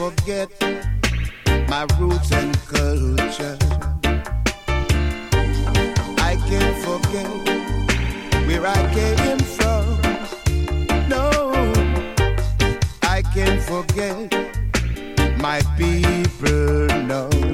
forget my roots and culture. I can't forget where I came from. No, I can't forget my people. No.